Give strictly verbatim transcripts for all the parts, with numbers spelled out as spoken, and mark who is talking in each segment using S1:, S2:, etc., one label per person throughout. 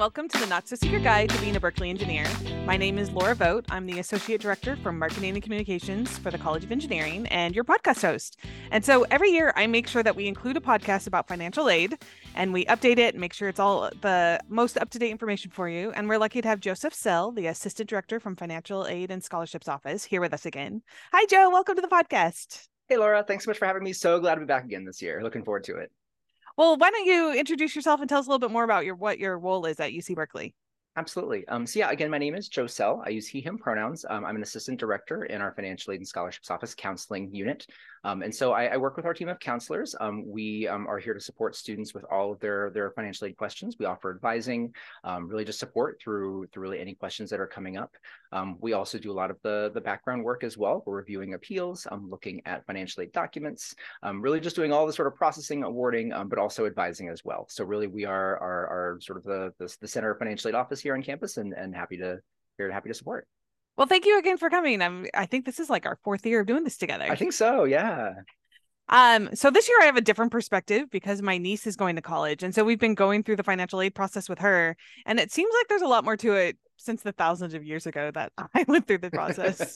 S1: welcome to the Not So Secret Guide to Being a Berkeley Engineer. My name is Laura Vogt. I'm the Associate Director for Marketing and Communications for the College of Engineering and your podcast host. And so every year I make sure that we include a podcast about financial aid and we update it and make sure it's all the most up-to-date information for you. And we're lucky to have Joseph Sell, the Assistant Director from Financial Aid and Scholarships Office, here with us again. Hi, Joe. Welcome to the podcast.
S2: Hey, Laura. Thanks so much for having me. So glad to be back again this year. Looking forward to it.
S1: Well, why don't you introduce yourself and tell us a little bit more about your what your role is at U C Berkeley?
S2: Absolutely. Um, so yeah, again, my name is Joe Sell. I use he, him pronouns. Um, I'm an assistant director in our Financial Aid and Scholarships Office counseling unit. Um, and so I, I work with our team of counselors. Um, we um, are here to support students with all of their, their financial aid questions. We offer advising, um, really just support through, through really any questions that are coming up. Um, we also do a lot of the, the background work as well. We're reviewing appeals, um, looking at financial aid documents, um, really just doing all the sort of processing, awarding, um, but also advising as well. So really we are, are, are sort of the, the, the center of financial aid office here on campus and, and happy to, here happy to support.
S1: Well, thank you again for coming. I'm, I think this is like our fourth year of doing this together.
S2: I think so, yeah.
S1: Um, so this year I have a different perspective because my niece is going to college. And so we've been going through the financial aid process with her. And it seems like there's a lot more to it since the thousands of years ago that I went through the process.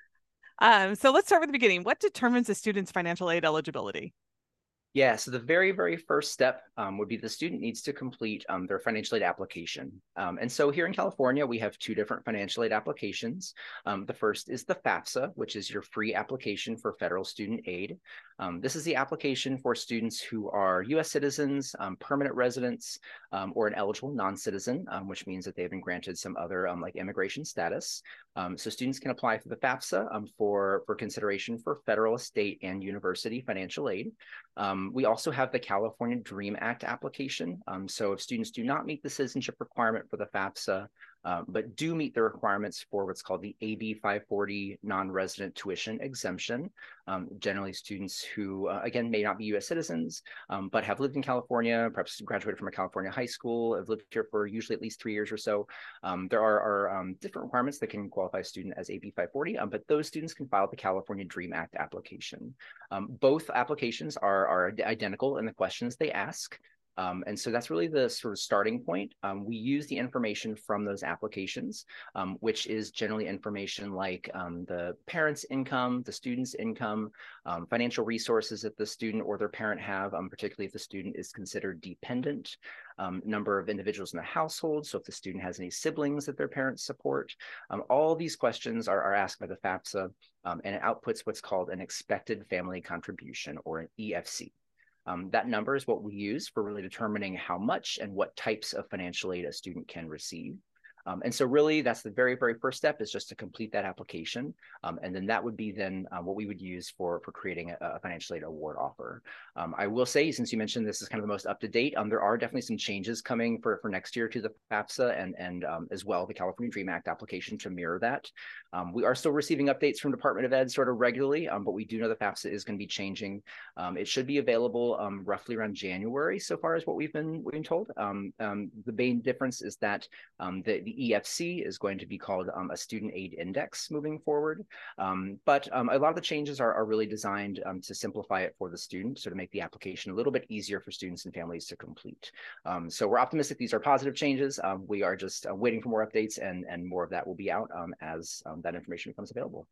S1: um, so let's start with the beginning. What determines a student's financial aid eligibility?
S2: Yeah, so the very, very first step um, would be the student needs to complete um, their financial aid application. Um, and so here in California, we have two different financial aid applications. Um, the first is the FAFSA, which is your free application for federal student aid. Um, this is the application for students who are U S citizens, um, permanent residents, um, or an eligible non-citizen, um, which means that they've been granted some other um, like immigration status. Um, so students can apply for the FAFSA um, for, for consideration for federal, state, and university financial aid. Um, we also have the California DREAM Act application. Um, so if students do not meet the citizenship requirement for the FAFSA, uh, but do meet the requirements for what's called the A B five forty non-resident tuition exemption, um, generally students who, uh, again, may not be U S citizens, um, but have lived in California, perhaps graduated from a California high school, have lived here for usually at least three years or so. Um, there are, are um, different requirements that can qualify a student as A B five forty, um, but those students can file the California DREAM Act application. Um, both applications are, are identical in the questions they ask. Um, and so that's really the sort of starting point. Um, we use the information from those applications, um, which is generally information like um, the parent's income, the student's income, um, financial resources that the student or their parent have, um, particularly if the student is considered dependent, um, number of individuals in the household. So if the student has any siblings that their parents support, um, all these questions are, are asked by the FAFSA, um, and it outputs what's called an expected family contribution, or an E F C. Um, that number is what we use for really determining how much and what types of financial aid a student can receive. Um, and so really that's the very, very first step, is just to complete that application. Um, and then that would be then uh, what we would use for, for creating a, a financial aid award offer. Um, I will say, since you mentioned this is kind of the most up to date, um, there are definitely some changes coming for, for next year to the FAFSA and, and um, as well the California DREAM Act application to mirror that. Um, we are still receiving updates from Department of Ed sort of regularly, um, but we do know the FAFSA is going to be changing. Um, it should be available um, roughly around January, so far as what we've been, we've been told. Um, um, the main difference is that um, the, the E F C is going to be called um, a student aid index moving forward. Um, but um, a lot of the changes are, are really designed um, to simplify it for the student, so to make the application a little bit easier for students and families to complete. Um, so we're optimistic these are positive changes. Um, we are just uh, waiting for more updates, and, and more of that will be out um, as um, that information becomes available.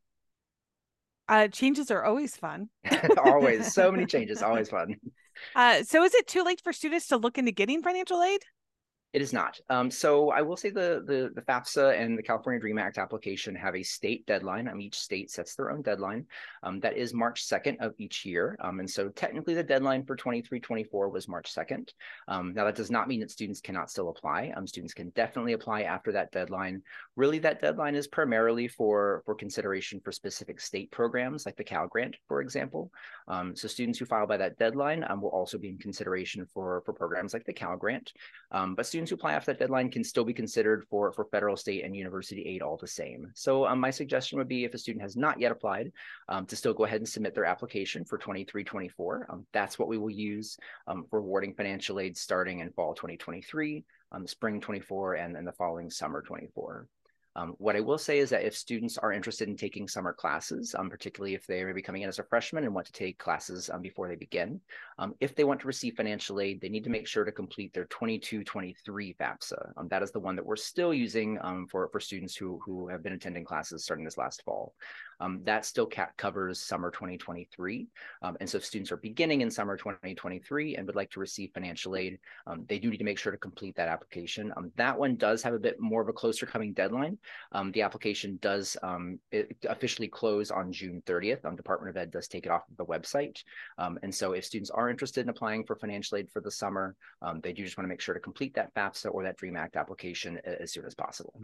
S1: Uh, changes are always fun.
S2: Always. So many changes, always fun.
S1: Uh, so is it too late for students to look into getting financial aid?
S2: It is not. Um, so I will say the, the the FAFSA and the California DREAM Act application have a state deadline. Um, each state sets their own deadline. Um, that is March second of each year. Um, and so technically the deadline for twenty-three twenty-four was March second. Um, now that does not mean that students cannot still apply. Um, students can definitely apply after that deadline. Really, that deadline is primarily for, for consideration for specific state programs like the Cal Grant, for example. Um, so students who file by that deadline um, will also be in consideration for, for programs like the Cal Grant. Um, but students who apply after that deadline can still be considered for, for federal, state, and university aid all the same. So um, my suggestion would be, if a student has not yet applied, um, to still go ahead and submit their application for twenty-three twenty-four. Um, that's what we will use um, for awarding financial aid starting in fall twenty twenty-three, um, spring twenty-four, and, and the following summer twenty-four. Um, what I will say is that if students are interested in taking summer classes, um, particularly if they are coming in as a freshman and want to take classes um, before they begin, um, if they want to receive financial aid, they need to make sure to complete their twenty-two twenty-three FAFSA. Um, that is the one that we're still using um, for, for students who, who have been attending classes starting this last fall. Um, that still covers summer twenty twenty-three. Um, and so if students are beginning in summer twenty twenty-three and would like to receive financial aid, um, they do need to make sure to complete that application. Um, that one does have a bit more of a closer coming deadline. Um, the application does um, officially close on June thirtieth. Um, Department of Ed does take it off of the website. Um, and so if students are interested in applying for financial aid for the summer, um, they do just want to make sure to complete that FAFSA or that DREAM Act application as soon as possible.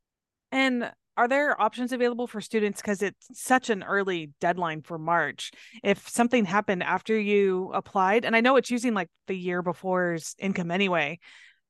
S1: And are there options available for students, because it's such an early deadline for March, if something happened after you applied? And I know it's using like the year before's income anyway.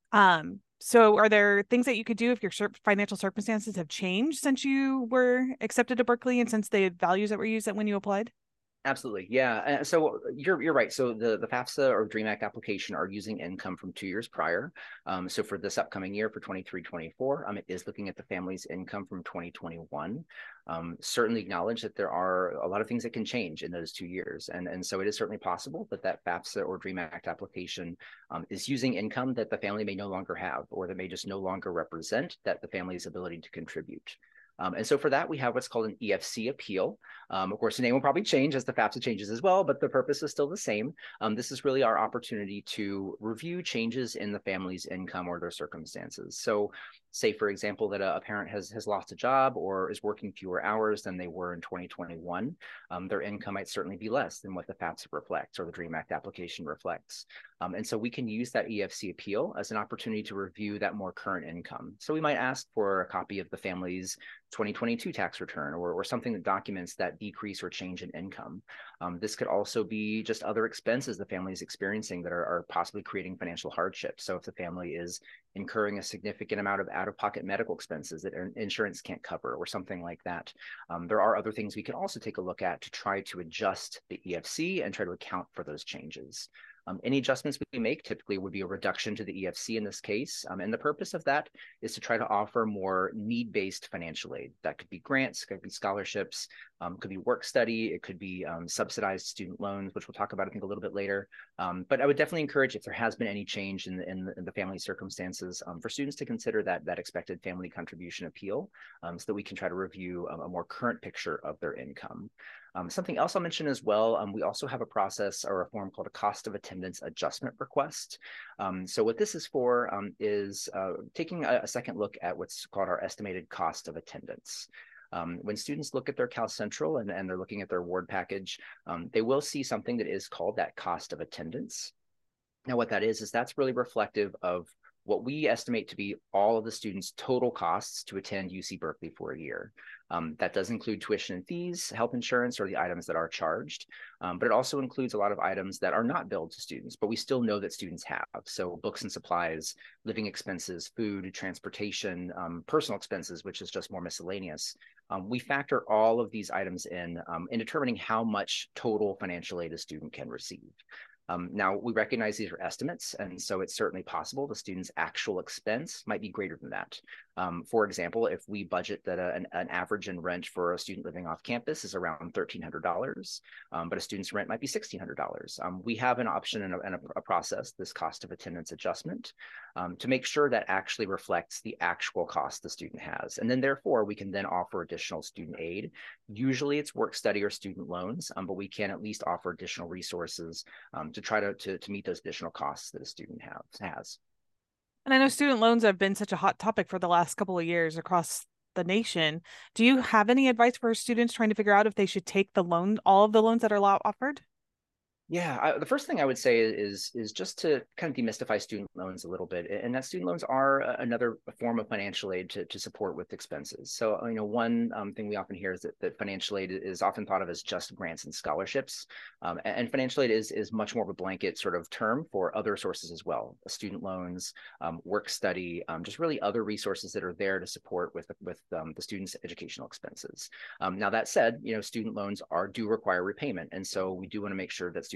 S1: Um, so are there things that you could do if your financial circumstances have changed since you were accepted to Berkeley and since the values that were used when you applied?
S2: Absolutely. Yeah. Uh, so you're you're right. So the, the FAFSA or DREAM Act application are using income from two years prior. Um, so for this upcoming year, for twenty-three twenty-four, um, it is looking at the family's income from twenty twenty-one. Um, certainly acknowledge that there are a lot of things that can change in those two years. And, and so it is certainly possible that that FAFSA or DREAM Act application um, is using income that the family may no longer have, or that may just no longer represent that the family's ability to contribute. Um, and so for that, we have what's called an E F C appeal. Um, of course, the name will probably change as the FAFSA changes as well, but the purpose is still the same. Um, this is really our opportunity to review changes in the family's income or their circumstances. So say, for example, that a, a parent has, has lost a job or is working fewer hours than they were in twenty twenty-one. Um, their income might certainly be less than what the FAFSA reflects or the DREAM Act application reflects. Um, and so we can use that E F C appeal as an opportunity to review that more current income. So we might ask for a copy of the family's twenty twenty-two tax return or, or something that documents that decrease or change in income. Um, this could also be just other expenses the family is experiencing that are, are possibly creating financial hardship. So if the family is incurring a significant amount of out-of-pocket medical expenses that insurance can't cover or something like that, um, there are other things we can also take a look at to try to adjust the E F C and try to account for those changes. Um, any adjustments we make typically would be a reduction to the E F C in this case. Um, and the purpose of that is to try to offer more need-based financial aid. That could be grants, could be scholarships, um, could be work study, it could be um, subsidized student loans, which we'll talk about, I think, a little bit later. Um, but I would definitely encourage, if there has been any change in the, in the, in the family circumstances, um, for students to consider that, that expected family contribution appeal um, so that we can try to review a, a more current picture of their income. Um, something else I'll mention as well, um, we also have a process or a form called a cost of attendance adjustment request. Um, so what this is for um, is uh, taking a, a second look at what's called our estimated cost of attendance. Um, when students look at their CalCentral and, and they're looking at their award package, um, they will see something that is called that cost of attendance. Now what that is, is that's really reflective of what we estimate to be all of the students' total costs to attend U C Berkeley for a year. Um, that does include tuition and fees, health insurance, or the items that are charged, um, but it also includes a lot of items that are not billed to students, but we still know that students have. So books and supplies, living expenses, food, transportation, um, personal expenses, which is just more miscellaneous. Um, we factor all of these items in um, in determining how much total financial aid a student can receive. Um, now, we recognize these are estimates, and so it's certainly possible the student's actual expense might be greater than that. Um, for example, if we budget that a, an, an average in rent for a student living off campus is around thirteen hundred dollars, um, but a student's rent might be sixteen hundred dollars. Um, we have an option and a, and a, a process, this cost of attendance adjustment, um, to make sure that actually reflects the actual cost the student has. And then therefore, we can then offer additional student aid. Usually it's work study or student loans, um, but we can at least offer additional resources um, to try to, to, to meet those additional costs that a student have, has.
S1: And I know student loans have been such a hot topic for the last couple of years across the nation. Do you have any advice for students trying to figure out if they should take the loan, all of the loans that are offered?
S2: Yeah, I, the first thing I would say is is just to kind of demystify student loans a little bit, and that student loans are another form of financial aid to, to support with expenses. So, you know, one um, thing we often hear is that, that financial aid is often thought of as just grants and scholarships, um, and, and financial aid is is much more of a blanket sort of term for other sources as well: student loans, um, work study, um, just really other resources that are there to support with with um, the students' educational expenses. Um, now, that said, you know, student loans are do require repayment, and so we do want to make sure that students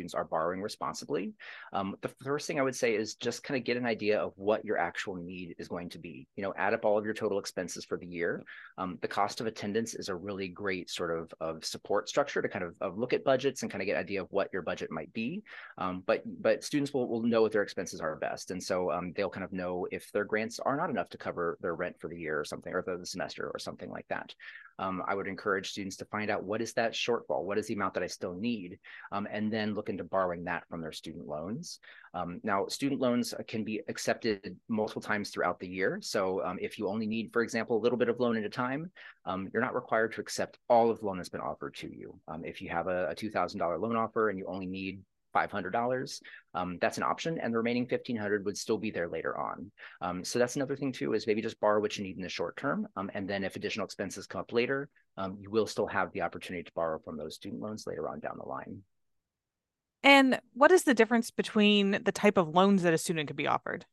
S2: students are borrowing responsibly. Um, the first thing I would say is just kind of get an idea of what your actual need is going to be. You know, add up all of your total expenses for the year. Um, the cost of attendance is a really great sort of, of support structure to kind of, of look at budgets and kind of get an idea of what your budget might be. Um, but but students will, will know what their expenses are best. And so um, they'll kind of know if their grants are not enough to cover their rent for the year or something, or the, the semester or something like that. Um, I would encourage students to find out what is that shortfall, what is the amount that I still need, um, and then look into borrowing that from their student loans. Um, now, student loans can be accepted multiple times throughout the year. So um, if you only need, for example, a little bit of loan at a time, um, you're not required to accept all of the loan that's been offered to you. Um, if you have a, a two thousand dollar loan offer and you only need five hundred dollars, um, that's an option, and the remaining fifteen hundred dollars would still be there later on. Um, so that's another thing too, is maybe just borrow what you need in the short term, um, and then if additional expenses come up later, um, you will still have the opportunity to borrow from those student loans later on down the line.
S1: And what is the difference between the type of loans that a student could be offered?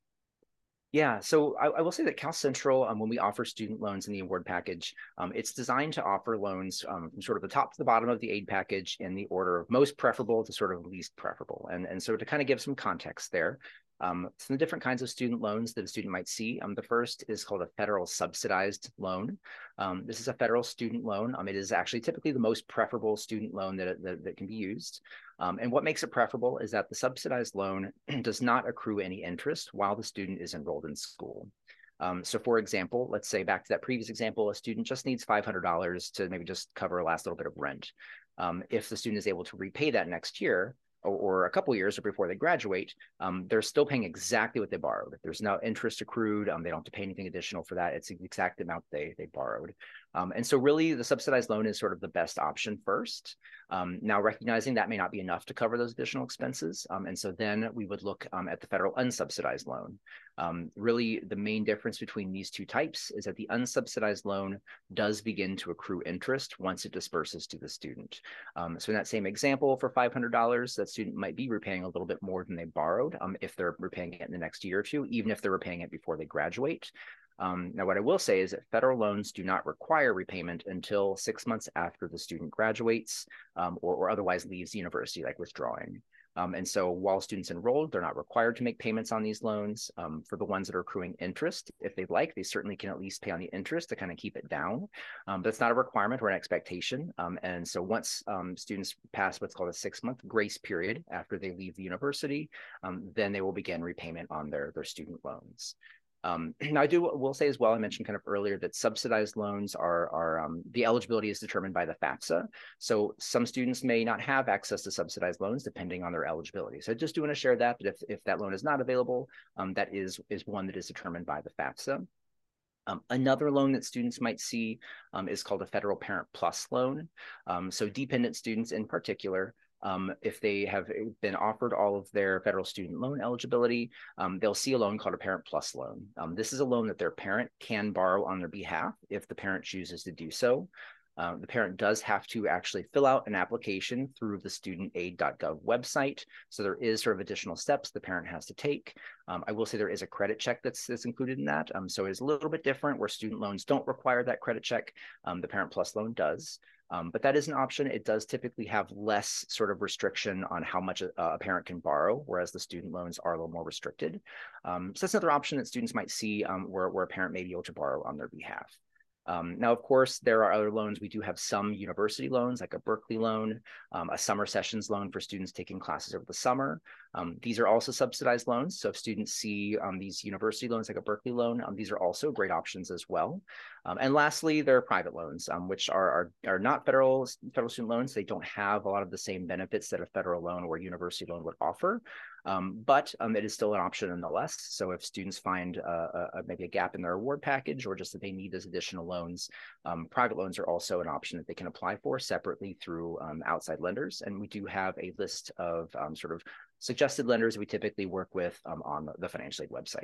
S2: Yeah, so I, I will say that Cal Central, um, when we offer student loans in the award package, um, it's designed to offer loans um, from sort of the top to the bottom of the aid package in the order of most preferable to sort of least preferable. And, and so to kind of give some context there, um, some different kinds of student loans that a student might see. Um, the first is called a federal subsidized loan. Um, this is a federal student loan. Um, it is actually typically the most preferable student loan that, that, that can be used. Um, and what makes it preferable is that the subsidized loan does not accrue any interest while the student is enrolled in school. Um, so for example, let's say back to that previous example, a student just needs five hundred dollars to maybe just cover a last little bit of rent. Um, if the student is able to repay that next year, or, or a couple years or before they graduate, um, they're still paying exactly what they borrowed. There's no interest accrued. Um, they don't have to pay anything additional for that. It's the exact amount they, they borrowed. Um, and so really the subsidized loan is sort of the best option first. Um, now recognizing that may not be enough to cover those additional expenses. Um, and so then we would look um, at the federal unsubsidized loan. Um, really the main difference between these two types is that the unsubsidized loan does begin to accrue interest once it disperses to the student. Um, so in that same example for five hundred dollars, that student might be repaying a little bit more than they borrowed um, if they're repaying it in the next year or two, even if they're repaying it before they graduate. Um, now, what I will say is that federal loans do not require repayment until six months after the student graduates um, or, or otherwise leaves the university, like withdrawing. Um, and so while students enrolled, they're not required to make payments on these loans. Um, for the ones that are accruing interest, if they'd like, they certainly can at least pay on the interest to kind of keep it down. Um, but it's not a requirement or an expectation. Um, and so once um, students pass what's called a six-month grace period after they leave the university, um, then they will begin repayment on their, their student loans. Um, now, I do will say as well, I mentioned kind of earlier that subsidized loans are, are um, the eligibility is determined by the FAFSA. So some students may not have access to subsidized loans depending on their eligibility. So I just do want to share that, but if, if that loan is not available, um, that is, is one that is determined by the FAFSA. Um, another loan that students might see um, is called a Federal Parent Plus loan. Um, so dependent students in particular, Um, if they have been offered all of their federal student loan eligibility, um, they'll see a loan called a Parent Plus loan. Um, this is a loan that their parent can borrow on their behalf if the parent chooses to do so. Uh, the parent does have to actually fill out an application through the student aid dot gov website. So there is sort of additional steps the parent has to take. Um, I will say there is a credit check that's, that's included in that. Um, so it's a little bit different where student loans don't require that credit check. Um, the Parent Plus loan does. Um, but that is an option. It does typically have less sort of restriction on how much a, a parent can borrow, whereas the student loans are a little more restricted. Um, so that's another option that students might see um, where, where a parent may be able to borrow on their behalf. Um, now, of course, there are other loans. We do have some university loans, like a Berkeley loan, um, a summer sessions loan for students taking classes over the summer. Um, these are also subsidized loans. So if students see um, these university loans, like a Berkeley loan, um, these are also great options as well. Um, and lastly, there are private loans, um, which are, are, are not federal, federal student loans. They don't have a lot of the same benefits that a federal loan or university loan would offer. Um, but um, it is still an option nonetheless. So if students find uh, a, maybe a gap in their award package or just that they need those additional loans, um, private loans are also an option that they can apply for separately through um, outside lenders. And we do have a list of um, sort of suggested lenders we typically work with um, on the financial aid website.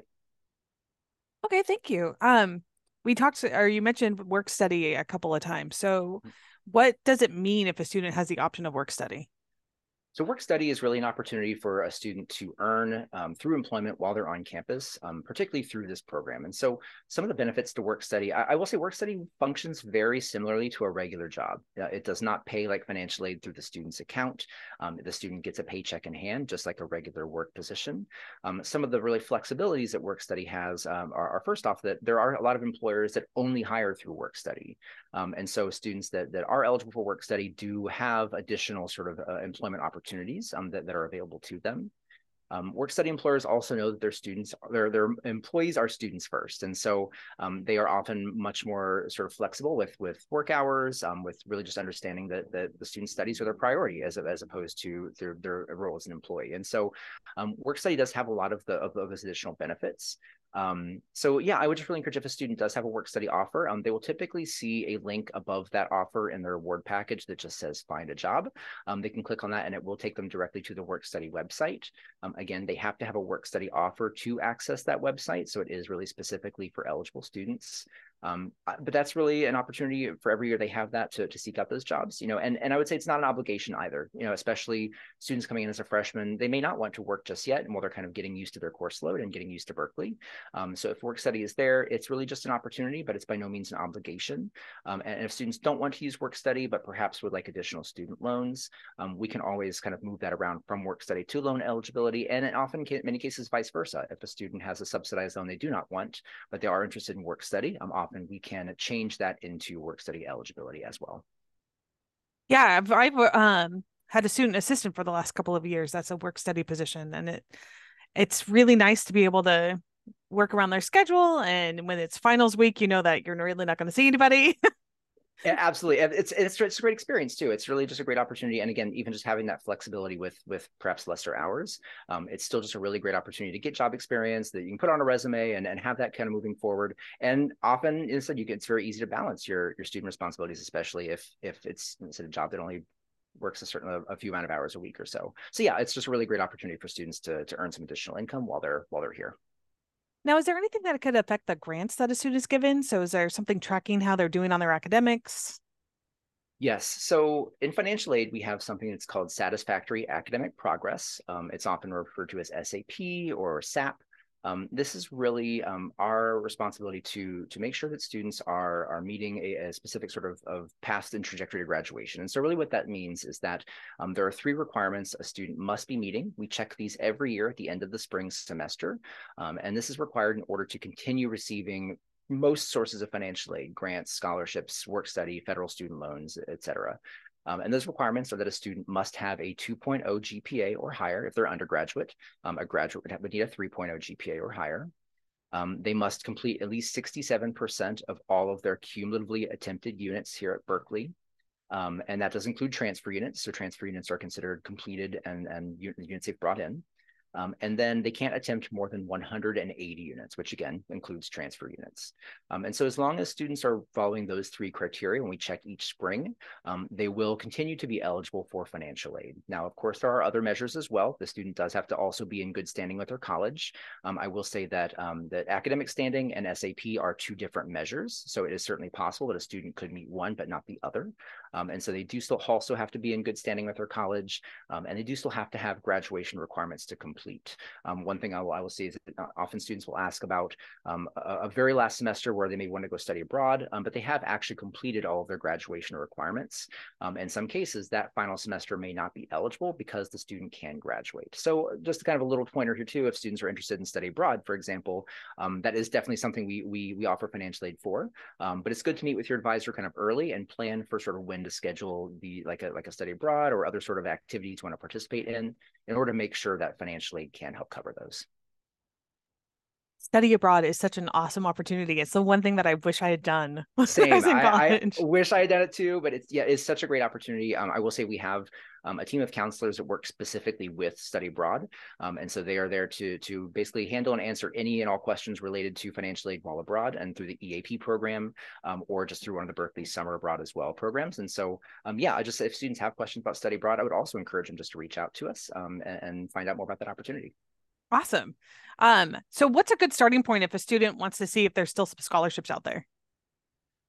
S1: Okay, thank you. Um, we talked, or you mentioned work study a couple of times. So what does it mean if a student has the option of work study?
S2: So work study is really an opportunity for a student to earn um, through employment while they're on campus, um, particularly through this program. And so some of the benefits to work study, I, I will say work study functions very similarly to a regular job. Uh, it does not pay like financial aid through the student's account. Um, the student gets a paycheck in hand, just like a regular work position. Um, some of the really flexibilities that work study has um, are, are first off that there are a lot of employers that only hire through work study. Um, and so students that, that are eligible for work study do have additional sort of uh, employment opportunities um, that, that are available to them. Um, work study employers also know that their students, their, their employees are students first. And so um, they are often much more sort of flexible with, with work hours, um, with really just understanding that, that the student studies are their priority as, as opposed to their, their role as an employee. And so um, work study does have a lot of, the, of those additional benefits. Um, so yeah, I would just really encourage if a student does have a work study offer, um, they will typically see a link above that offer in their award package that just says find a job. Um, they can click on that and it will take them directly to the work study website. Um, again, they have to have a work study offer to access that website. So it is really specifically for eligible students. Um, but that's really an opportunity for every year they have that to, to seek out those jobs, you know, and, and I would say it's not an obligation either, you know, especially students coming in as a freshman, they may not want to work just yet. And while they're kind of getting used to their course load and getting used to Berkeley. Um, so if work study is there, it's really just an opportunity, but it's by no means an obligation. Um, and if students don't want to use work study, but perhaps would like additional student loans, um, we can always kind of move that around from work study to loan eligibility. And in often, in many cases, vice versa. If a student has a subsidized loan they do not want, but they are interested in work study, um, often we can change that into work study eligibility as well.
S1: Yeah, I've, I've um, had a student assistant for the last couple of years. That's a work study position. And it it's really nice to be able to work around their schedule. And when it's finals week, you know that you're really not going to see anybody.
S2: Yeah, absolutely. It's, it's it's a great experience too. It's really just a great opportunity. And again, even just having that flexibility with with perhaps lesser hours, um, it's still just a really great opportunity to get job experience that you can put on a resume and, and have that kind of moving forward. And often instead, you get, it's very easy to balance your your student responsibilities, especially if if it's, it's a job that only works a certain a few amount of hours a week or so. So yeah, it's just a really great opportunity for students to to earn some additional income while they're while they're here.
S1: Now, is there anything that could affect the grants that a student is given? So is there something tracking how they're doing on their academics?
S2: Yes. So in financial aid, we have something that's called satisfactory academic progress. Um, it's often referred to as S A P or S A P. Um, this is really um, our responsibility to, to make sure that students are, are meeting a, a specific sort of, of path and trajectory to graduation. And so really what that means is that um, there are three requirements a student must be meeting. We check these every year at the end of the spring semester. Um, and this is required in order to continue receiving most sources of financial aid, grants, scholarships, work study, federal student loans, et cetera. Um, and those requirements are that a student must have a two point oh G P A or higher if they're undergraduate. Um, a graduate would, have, would need a three point oh G P A or higher. Um, they must complete at least sixty-seven percent of all of their cumulatively attempted units here at Berkeley. Um, and that does include transfer units. So transfer units are considered completed and, and units they've brought in. Um, and then they can't attempt more than one hundred eighty units, which again includes transfer units. Um, and so as long as students are following those three criteria when we check each spring, um, they will continue to be eligible for financial aid. Now, of course, there are other measures as well. The student does have to also be in good standing with their college. Um, I will say that, um, that academic standing and S A P are two different measures. So it is certainly possible that a student could meet one, but not the other. Um, and so they do still also have to be in good standing with their college, um, and they do still have to have graduation requirements to complete. Um, one thing I will, I will say is that often students will ask about um, a, a very last semester where they may want to go study abroad, um, but they have actually completed all of their graduation requirements. Um, in some cases, that final semester may not be eligible because the student can graduate. So just kind of a little pointer here too, if students are interested in study abroad, for example, um, that is definitely something we, we, we offer financial aid for, um, but it's good to meet with your advisor kind of early and plan for sort of when to schedule the like a, like a study abroad or other sort of activities you want to participate in, in order to make sure that financial aid can help cover those.
S1: Study abroad is such an awesome opportunity. It's the one thing that I wish I had done when
S2: Same.
S1: I was in
S2: I,
S1: college.
S2: I wish I had done it too, but it's yeah, it's such a great opportunity. Um, I will say we have um, a team of counselors that work specifically with study abroad, um, and so they are there to to basically handle and answer any and all questions related to financial aid while abroad, and through the E A P program, um, or just through one of the Berkeley Summer Abroad as well programs. And so, um, yeah, I just if students have questions about study abroad, I would also encourage them just to reach out to us um, and, and find out more about that opportunity.
S1: Awesome. Um, so what's a good starting point if a student wants to see if there's still some scholarships out there?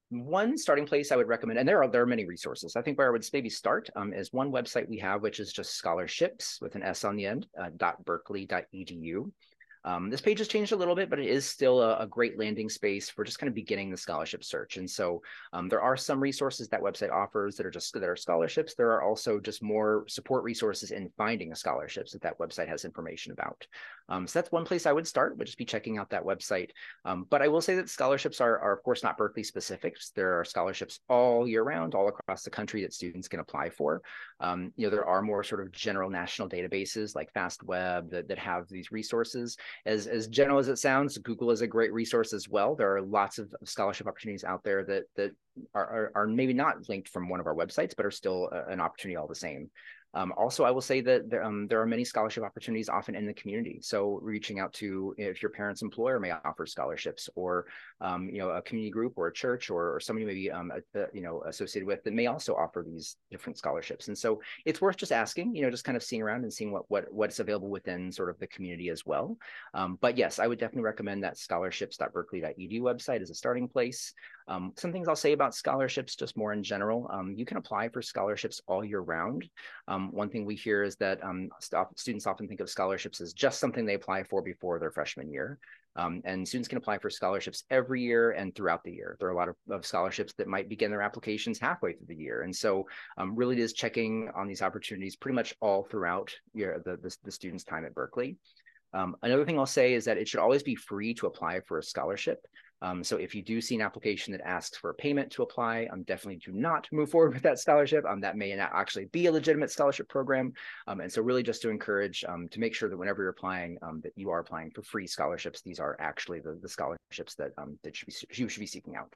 S2: one starting place I would recommend, and there are there are many resources. I think where I would maybe start um, is one website we have, which is just scholarships with an S on the end, uh, .berkeley dot e d u. Um, this page has changed a little bit, but it is still a, a great landing space for just kind of beginning the scholarship search. And so um, there are some resources that website offers that are just that are scholarships. There are also just more support resources in finding scholarships that that website has information about. Um, so that's one place I would start, would just be checking out that website. Um, but I will say that scholarships are, are, of course, not Berkeley specific. There are scholarships all year round, all across the country that students can apply for. Um, you know, there are more sort of general national databases like FastWeb that, that have these resources. As, as general as it sounds, Google is a great resource as well. There are lots of scholarship opportunities out there that, that are, are, are maybe not linked from one of our websites, but are still a, an opportunity all the same. Um, also, I will say that there, um, there are many scholarship opportunities often in the community. So reaching out to, if your parent's employer may offer scholarships, or um, you know, a community group or a church, or, or somebody maybe um, a, a, you know, associated with that may also offer these different scholarships. And so it's worth just asking, you know, just kind of seeing around and seeing what what what's available within sort of the community as well. Um, but yes, I would definitely recommend that scholarships dot berkeley dot e d u website as a starting place. Um, some things I'll say about scholarships, just more in general. Um, you can apply for scholarships all year round. Um, one thing we hear is that um, st- students often think of scholarships as just something they apply for before their freshman year. Um, and students can apply for scholarships every year and throughout the year. There are a lot of, of scholarships that might begin their applications halfway through the year. And so um, really it is checking on these opportunities pretty much all throughout your, the, the, the student's time at Berkeley. Um, another thing I'll say is that it should always be free to apply for a scholarship. Um, so if you do see an application that asks for a payment to apply, um, definitely do not move forward with that scholarship. Um, that may not actually be a legitimate scholarship program. Um, and so really just to encourage um, to make sure that whenever you're applying, um, that you are applying for free scholarships. These are actually the, the scholarships that, um, that should be, you should be seeking out.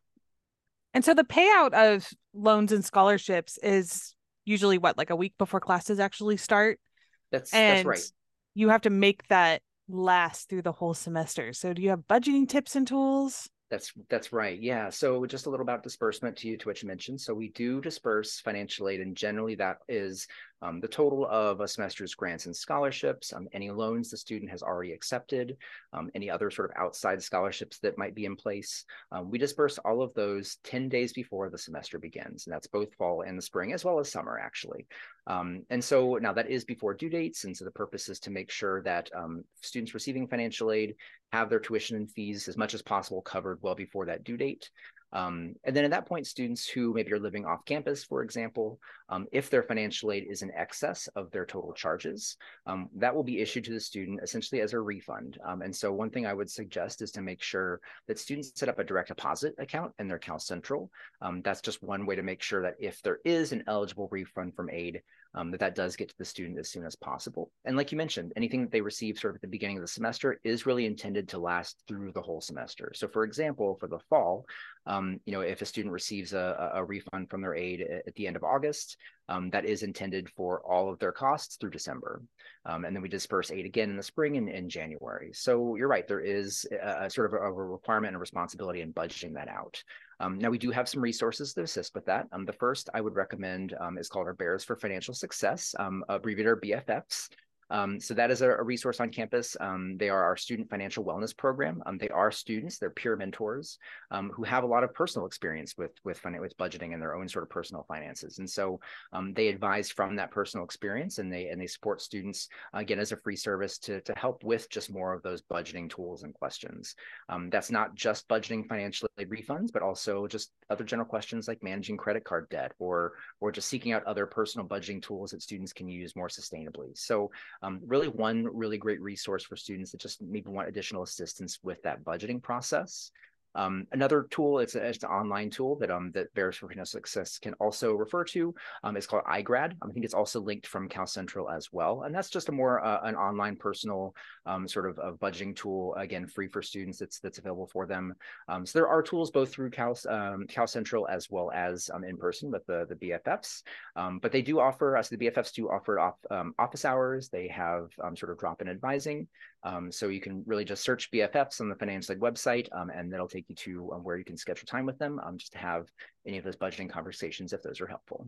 S1: And so the payout of loans and scholarships is usually what, like a week before classes actually start?
S2: That's,
S1: and
S2: that's right.
S1: You have to make that last through the whole semester. So do you have budgeting tips and tools?
S2: That's that's right. Yeah. So just a little about disbursement to you, to what you mentioned. So we do disperse financial aid, and generally that is um, the total of a semester's grants and scholarships, um, any loans the student has already accepted, um, any other sort of outside scholarships that might be in place. Um, we disperse all of those ten days before the semester begins, and that's both fall and the spring, as well as summer, actually. Um, and so now that is before due dates, and so the purpose is to make sure that um, students receiving financial aid have their tuition and fees as much as possible covered well before that due date. Um, and then at that point, students who maybe are living off campus, for example, um, if their financial aid is in excess of their total charges, um, that will be issued to the student essentially as a refund. Um, and so one thing I would suggest is to make sure that students set up a direct deposit account in their CalCentral. Um, that's just one way to make sure that if there is an eligible refund from aid, Um, that that does get to the student as soon as possible. And like you mentioned, anything that they receive sort of at the beginning of the semester is really intended to last through the whole semester. So for example, for the fall, um, you know, if a student receives a, a refund from their aid at the end of August, um, that is intended for all of their costs through December. Um, and then we disperse aid again in the spring and in January. So you're right, there is a, a sort of a, a requirement and a responsibility in budgeting that out. Um, now, we do have some resources to assist with that. Um, the first I would recommend um, is called our Bears for Financial Success, um, abbreviated B F Fs. Um, so that is a, a resource on campus. Um, they are our student financial wellness program. Um, they are students, they're peer mentors um, who have a lot of personal experience with with, with budgeting and their own sort of personal finances. And so um, they advise from that personal experience, and they and they support students, again, as a free service to, to help with just more of those budgeting tools and questions. Um, that's not just budgeting financial aid refunds, but also just other general questions like managing credit card debt, or, or just seeking out other personal budgeting tools that students can use more sustainably. So Um, really one really great resource for students that just maybe want additional assistance with that budgeting process. Um, another tool, it's, a, it's an online tool that um, that Bears for Financial Success can also refer to. Um, it's called iGrad. I think it's also linked from CalCentral as well. And that's just a more uh, an online personal um, sort of, of budgeting tool, again, free for students that's, that's available for them. Um, so there are tools both through Cal, um, CalCentral as well as um, in person with the, the B F Fs. Um, but they do offer, us, the B F Fs do offer off, um, office hours. They have um, sort of drop-in advising. Um, so you can really just search B F Fs on the financial aid website, um, and that'll take you to um, where you can schedule time with them um, just to have any of those budgeting conversations if those are helpful.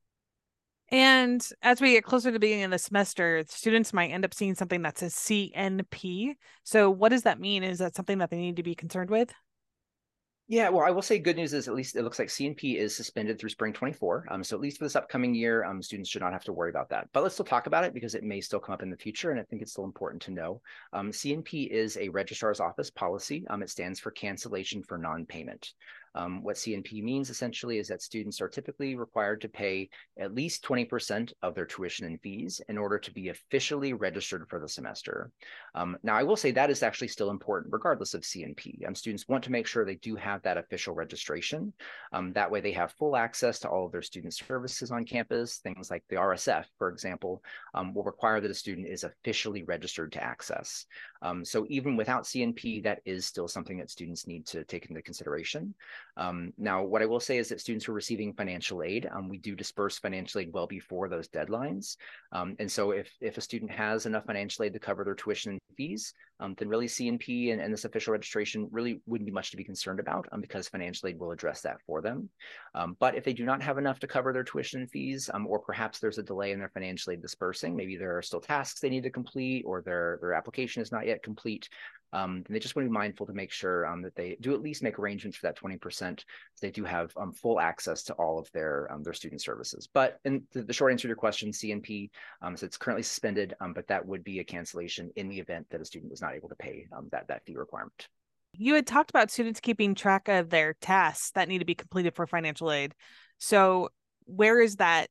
S1: And as we get closer to the beginning of the semester, students might end up seeing something that says C N P. So what does that mean? Is that something that they need to be concerned with?
S2: Yeah, well, I will say good news is at least it looks like C N P is suspended through spring twenty-four. Um, so at least for this upcoming year, um, students should not have to worry about that. But let's still talk about it because it may still come up in the future, and I think it's still important to know. Um, C N P is a registrar's office policy. Um, it stands for cancellation for non-payment. Um, what C N P means essentially is that students are typically required to pay at least twenty percent of their tuition and fees in order to be officially registered for the semester. Um, now, I will say that is actually still important regardless of C N P. Um, students want to make sure they do have that official registration. Um, that way they have full access to all of their student services on campus. Things like the R S F, for example, um, will require that a student is officially registered to access. Um, so even without C N P, that is still something that students need to take into consideration. Um, now, what I will say is that students who are receiving financial aid, um, we do disperse financial aid well before those deadlines. Um, and so if, if a student has enough financial aid to cover their tuition and fees, um, then really C N P and, and this official registration really wouldn't be much to be concerned about um, because financial aid will address that for them. Um, but if they do not have enough to cover their tuition and fees, um, or perhaps there's a delay in their financial aid dispersing, maybe there are still tasks they need to complete or their, their application is not yet complete, Um, and they just want to be mindful to make sure um, that they do at least make arrangements for that twenty percent so they do have um, full access to all of their um, their student services. But in the, the short answer to your question, C N P, um, so it's currently suspended, um, but that would be a cancellation in the event that a student was not able to pay um, that, that fee requirement.
S1: You had talked about students keeping track of their tasks that need to be completed for financial aid. So where is that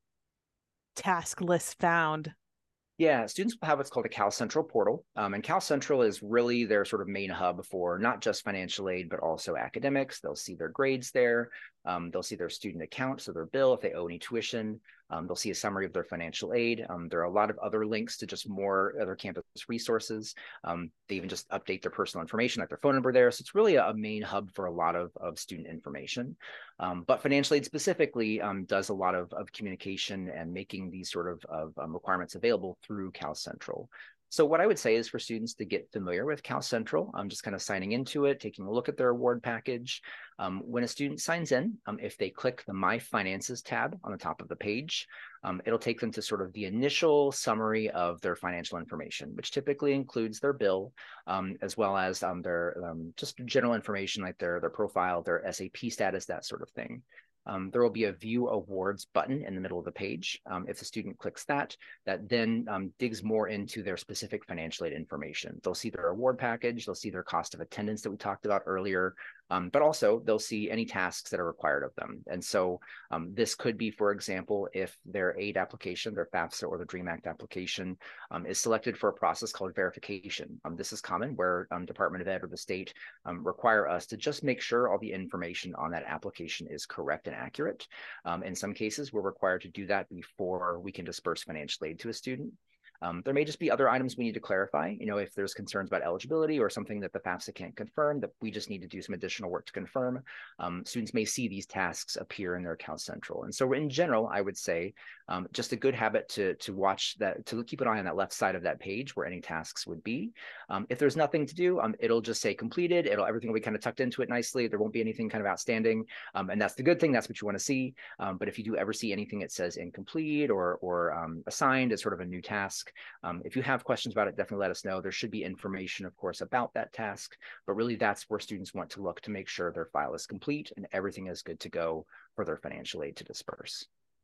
S1: task list found?
S2: Yeah, students will have what's called a CalCentral portal. Um, and CalCentral is really their sort of main hub for not just financial aid, but also academics. They'll see their grades there. Um, they'll see their student account, so their bill if they owe any tuition. Um, they'll see a summary of their financial aid. Um, there are a lot of other links to just more other campus resources. Um, they even just update their personal information, like their phone number there. So it's really a, a main hub for a lot of, of student information. Um, but financial aid specifically um, does a lot of, of communication and making these sort of, of um, requirements available through CalCentral. So what I would say is for students to get familiar with CalCentral, I'm um, just kind of signing into it, taking a look at their award package. Um, when a student signs in, um, if they click the My Finances tab on the top of the page, um, it'll take them to sort of the initial summary of their financial information, which typically includes their bill, um, as well as um, their um, just general information like their, their profile, their S A P status, that sort of thing. Um, there will be a View Awards button in the middle of the page. Um, if the student clicks that, that then um, digs more into their specific financial aid information. They'll see their award package, they'll see their cost of attendance that we talked about earlier, um, but also they'll see any tasks that are required of them. And so um, this could be, for example, if their aid application, their FAFSA or the DREAM Act application um, is selected for a process called verification. Um, this is common where um, Department of Ed or the state um, require us to just make sure all the information on that application is correct and accurate. Um, in some cases, we're required to do that before we can disperse financial aid to a student. Um, there may just be other items we need to clarify. You know, if there's concerns about eligibility or something that the FAFSA can't confirm, that we just need to do some additional work to confirm. Um, students may see these tasks appear in their CalCentral. And so in general, I would say um, just a good habit to, to watch that, to keep an eye on that left side of that page where any tasks would be. Um, if there's nothing to do, um, it'll just say completed. It'll, everything will be kind of tucked into it nicely. There won't be anything kind of outstanding. Um, and that's the good thing. That's what you want to see. Um, but if you do ever see anything that says incomplete or, or um, assigned as sort of a new task, Um, if you have questions about it, definitely let us know. There should be information, of course, about that task, but really that's where students want to look to make sure their file is complete and everything is good to go for their financial aid to disperse.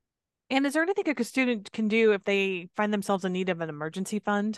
S1: And is there anything a student can do if they find themselves in need of an emergency fund?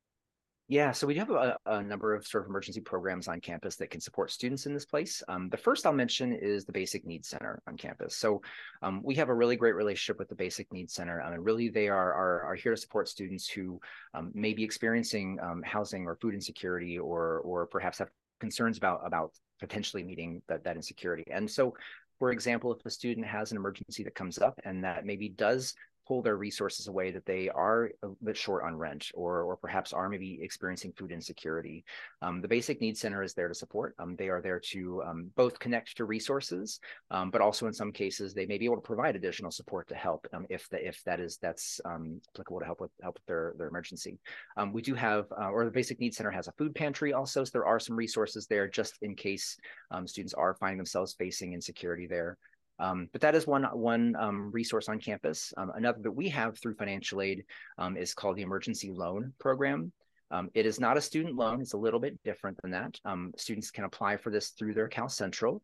S2: Yeah, so we do have a, a number of sort of emergency programs on campus that can support students in this place. Um, the first I'll mention is the Basic Needs Center on campus. So um, we have a really great relationship with the Basic Needs Center. I mean, really, they are, are, are here to support students who um, may be experiencing um, housing or food insecurity or, or perhaps have concerns about, about potentially meeting that, that insecurity. And so, for example, if a student has an emergency that comes up and that maybe does pull their resources away, that they are a bit short on rent or, or perhaps are maybe experiencing food insecurity. Um, the Basic Needs Center is there to support. Um, they are there to um, both connect to resources, um, but also in some cases, they may be able to provide additional support to help um, if, the, if that is that's um, applicable to help with, help with their, their emergency. Um, we do have, uh, or the Basic Needs Center has a food pantry also, so there are some resources there just in case um, students are finding themselves facing insecurity there. Um, but that is one, one um, resource on campus. Um, another that we have through financial aid um, is called the Emergency Loan Program. Um, it is not a student loan. It's a little bit different than that. Um, students can apply for this through their CalCentral.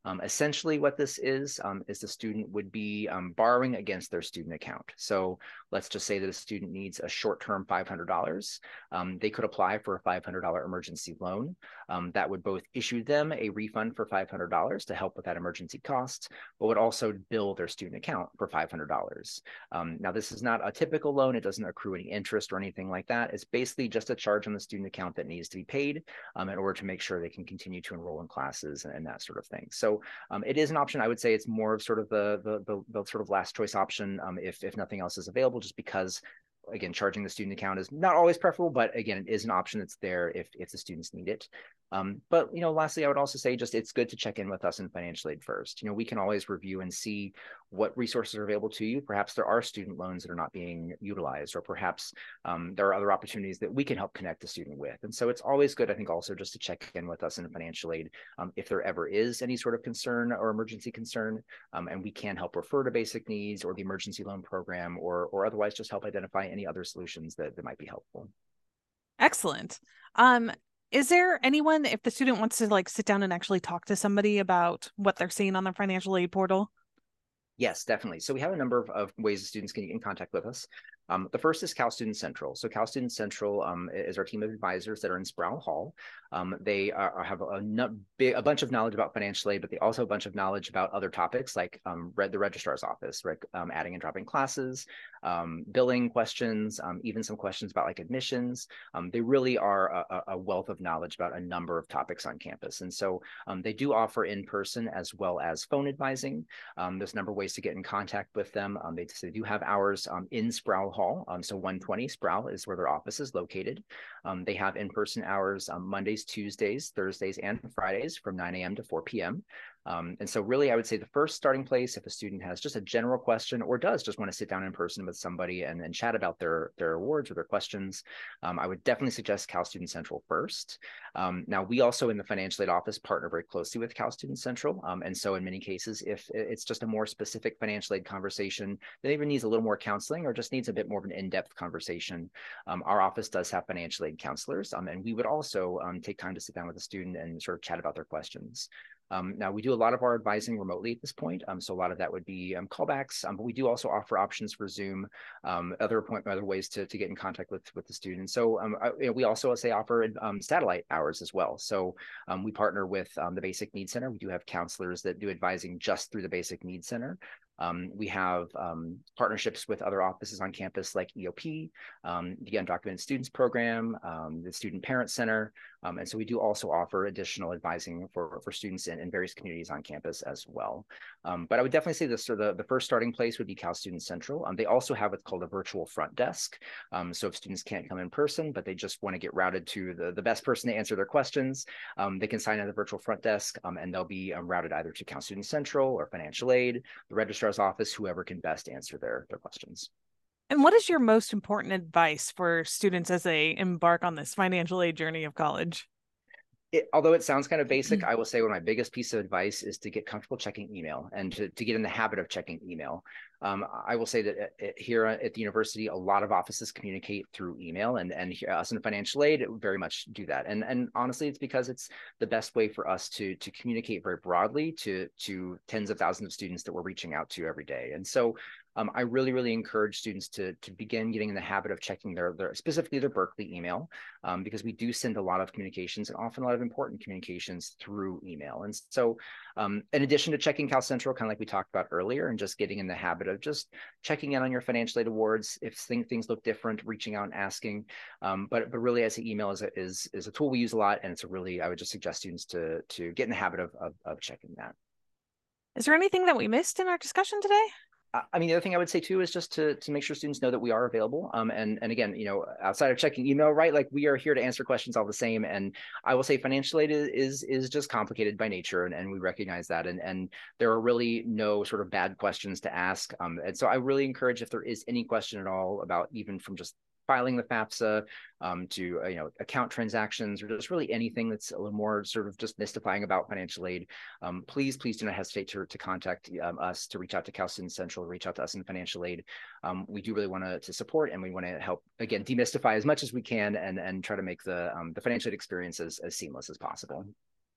S2: Um, essentially, what this is, um, is the student would be um, borrowing against their student account. So let's just say that a student needs a short-term five hundred dollars. Um, they could apply for a five hundred dollars emergency loan. Um, that would both issue them a refund for five hundred dollars to help with that emergency cost, but would also bill their student account for five hundred dollars. Um, now, this is not a typical loan. It doesn't accrue any interest or anything like that. It's basically just a charge on the student account that needs to be paid um, in order to make sure they can continue to enroll in classes and, and that sort of thing. So um, it is an option. I would say it's more of sort of the, the, the, the sort of last choice option um, if, if nothing else is available, just because, again, charging the student account is not always preferable, but again, it is an option that's there if, if the students need it. Um, but, you know, lastly, I would also say just it's good to check in with us in financial aid first. You know, we can always review and see what resources are available to you. Perhaps there are student loans that are not being utilized, or perhaps um, there are other opportunities that we can help connect the student with. And so it's always good, I think, also just to check in with us in financial aid um, if there ever is any sort of concern or emergency concern, um, and we can help refer to basic needs or the emergency loan program, or, or otherwise just help identify any other solutions that, that might be helpful.
S1: Excellent. Um, is there anyone, if the student wants to like sit down and actually talk to somebody about what they're seeing on the financial aid portal?
S2: Yes, definitely. So we have a number of, of ways that students can get in contact with us. Um, the first is Cal Student Central. So Cal Student Central um, is our team of advisors that are in Sproul Hall. Um, they are, have a, a, a bunch of knowledge about financial aid, but they also have a bunch of knowledge about other topics like um, read the registrar's office, right? Um, adding and dropping classes, um, billing questions, um, even some questions about like admissions. Um, they really are a, a wealth of knowledge about a number of topics on campus. And so um, they do offer in-person as well as phone advising. Um, there's a number of ways to get in contact with them. Um, they, they do have hours um, in Sproul Hall. Um, so one twenty Sproul is where their office is located. Um, they have in-person hours um, Mondays, Tuesdays, Thursdays, and Fridays from nine a m to four p m Um, and so really, I would say the first starting place, if a student has just a general question or does just want to sit down in person with somebody and, and chat about their, their awards or their questions, um, I would definitely suggest Cal Student Central first. Um, now, we also in the financial aid office partner very closely with Cal Student Central. Um, and so in many cases, if it's just a more specific financial aid conversation that even needs a little more counseling or just needs a bit more of an in-depth conversation, um, our office does have financial aid counselors. Um, and we would also um, take time to sit down with a student and sort of chat about their questions. Um, now, we do a lot of our advising remotely at this point, um, so a lot of that would be um, callbacks, um, but we do also offer options for Zoom, um, other point, other ways to, to get in contact with, with the students. So um, I, you know, we also say offer um, satellite hours as well. So um, we partner with um, the Basic Needs Center. We do have counselors that do advising just through the Basic Needs Center. Um, we have um, partnerships with other offices on campus like E O P, um, the Undocumented Students Program, um, the Student Parent Center. Um, and so we do also offer additional advising for, for students in, in various communities on campus as well. Um, but I would definitely say this, so the, the first starting place would be Cal Student Central. Um, they also have what's called a virtual front desk. Um, so if students can't come in person, but they just want to get routed to the, the best person to answer their questions, um, they can sign in the virtual front desk um, and they'll be um, routed either to Cal Student Central or financial aid, the registrar's office, whoever can best answer their, their questions.
S1: And what is your most important advice for students as they embark on this financial aid journey of college?
S2: It, although it sounds kind of basic, I will say one of my biggest piece of advice is to get comfortable checking email and to, to get in the habit of checking email. Um, I will say that at, here at the university, a lot of offices communicate through email, and, and here, us in financial aid very much do that. And, and honestly, it's because it's the best way for us to, to communicate very broadly to, to tens of thousands of students that we're reaching out to every day. And so Um, I really, really encourage students to, to begin getting in the habit of checking their, their specifically their Berkeley email, um, because we do send a lot of communications and often a lot of important communications through email. And so um, in addition to checking Cal Central, kind of like we talked about earlier, and just getting in the habit of just checking in on your financial aid awards, if things, things look different, reaching out and asking. Um, but, but really, I say email is a, is, is a tool we use a lot, and it's a really, I would just suggest students to, to get in the habit of, of, of checking that.
S1: Is there anything that we missed in our discussion today?
S2: I mean, the other thing I would say too is just to to make sure students know that we are available. Um, and and again, you know, outside of checking email, right? Like we are here to answer questions all the same. And I will say, financial aid is is, is just complicated by nature, and, and we recognize that. And and there are really no sort of bad questions to ask. Um, and so I really encourage, if there is any question at all about even from just filing the FAFSA um, to, uh, you know, account transactions, or just really anything that's a little more sort of just mystifying about financial aid, um, please, please do not hesitate to, to contact um, us, to reach out to Cal Student Central, reach out to us in financial aid. Um, we do really want to, to support, and we want to help, again, demystify as much as we can, and, and try to make the, um, the financial aid experience as, as seamless as possible.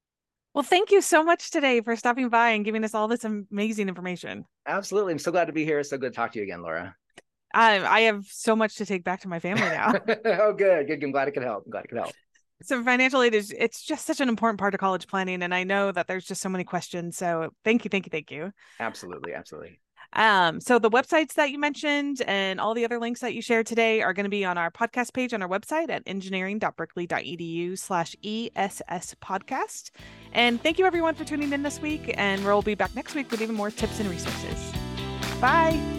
S1: Well, thank you so much today for stopping by and giving us all this amazing information.
S2: Absolutely. I'm so glad to be here. So good to talk to you again, Laura.
S1: I, I have so much to take back to my family now.
S2: Oh, good. Good. I'm glad it could help. I'm glad it could help.
S1: So financial aid is, it's just such an important part of college planning. And I know that there's just so many questions. So thank you, thank you, thank you.
S2: Absolutely. Absolutely.
S1: Um, so the websites that you mentioned and all the other links that you shared today are going to be on our podcast page on our website at engineering.berkeley.edu slash ESS podcast. And thank you everyone for tuning in this week. And we'll be back next week with even more tips and resources. Bye.